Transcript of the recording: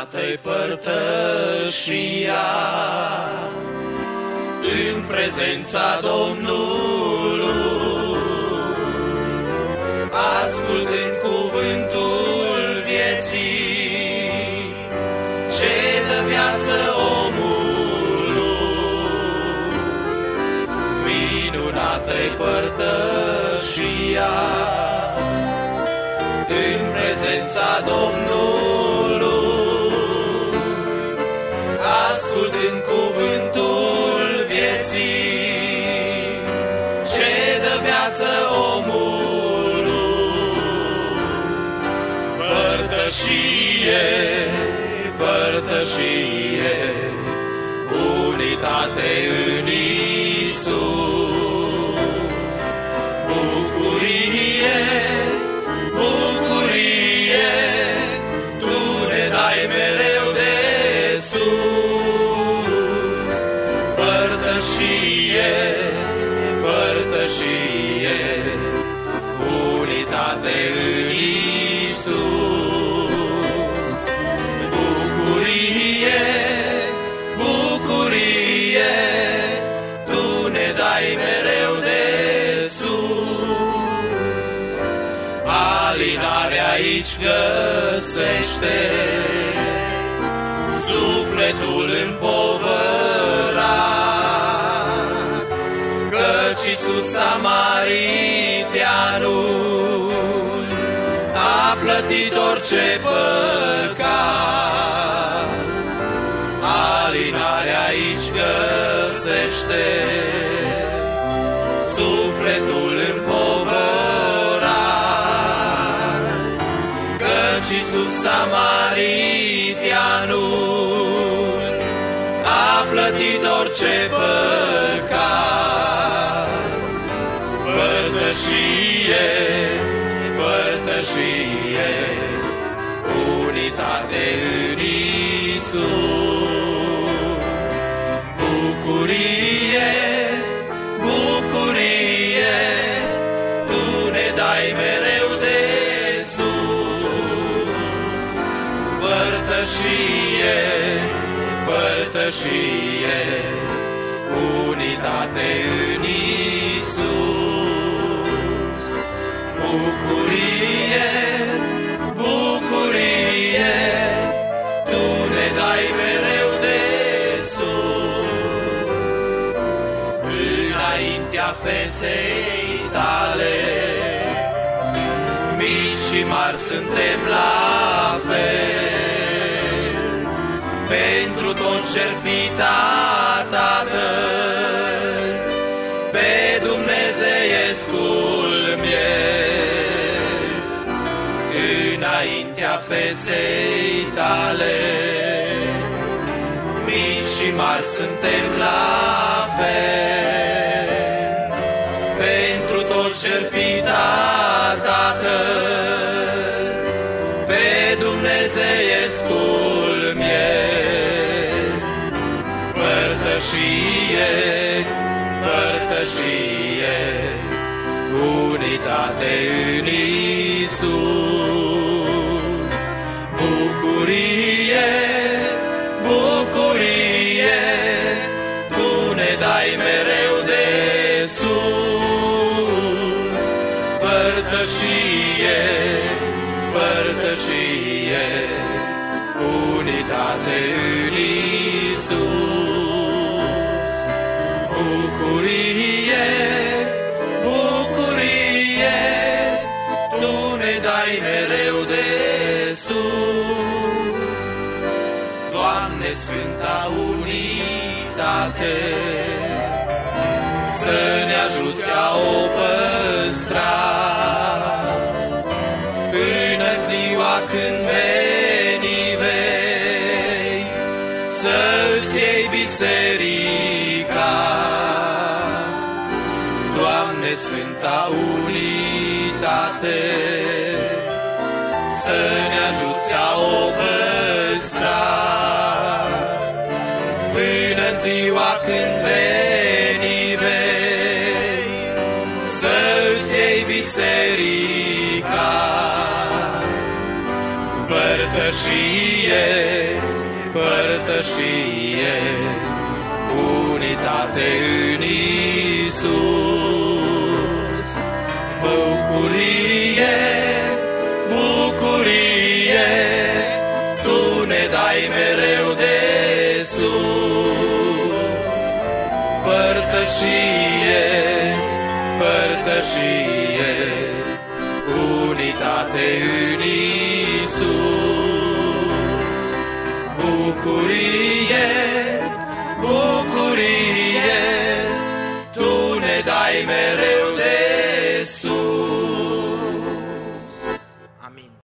minunată-i părtășia în prezența Domnului, ascultând cuvântul vieții, ce dă viață omului. Minunată-i părtășia în prezența Domnului, ascultând cuvântul vieții, ce dă viață omului. Părtășie, părtășie, unitate în Iisus, bucurie, bucurie, Tu ne dai mereu de sus. Părtășie, părtășie, unitate în Iisus, bucurie, bucurie, Tu ne dai mereu de sus. Alinare aici găsește sufletul împovărat, căci Iisus Samariteanul a plătit orice păcat. Alinare aici găsește sufletul împovărat, căci Iisus Samariteanul a plătit orice păcat. Părtășie, părtășie, unitate în Iisus, bucurie, bucurie, Tu ne dai mereu de sus. Părtășie, părtășie, unitate în Iisus, bucurie, bucurie, Tu ne dai mereu de sus. Înaintea feței Tale, mici și mari suntem la fel, pentru tot ce-ar fi Tatăl, pe dumnezeiescul miel. Înaintea feței Tale, mici și mari suntem la fel, pentru tot ce-ar fi Tatăl, pe dumnezeiescul miel. Părtășie, părtășie, unitate în Iisus, bucurie, bucurie, Tu ne dai mereu de sus. Părtășie, părtășie, unitate în Iisus, bucurie, bucurie, Tu ne dai mereu de sus. Doamne, Sfânta Unitate, să ne ajuți a o păstra până ziua când veni vei să-ți iei biserica. Doamne, Sfânta Unitate, să ne ajuți a o păstra până în ziua când veni vei să-ți iei biserica. Părtășie, părtășie, unitate în Iisus. Bucurie, bucurie, Tu ne dai mereu de sus. Părtășie, părtășie, unitate în Iisus. Bucurie, bucurie, Tu ne dai mereu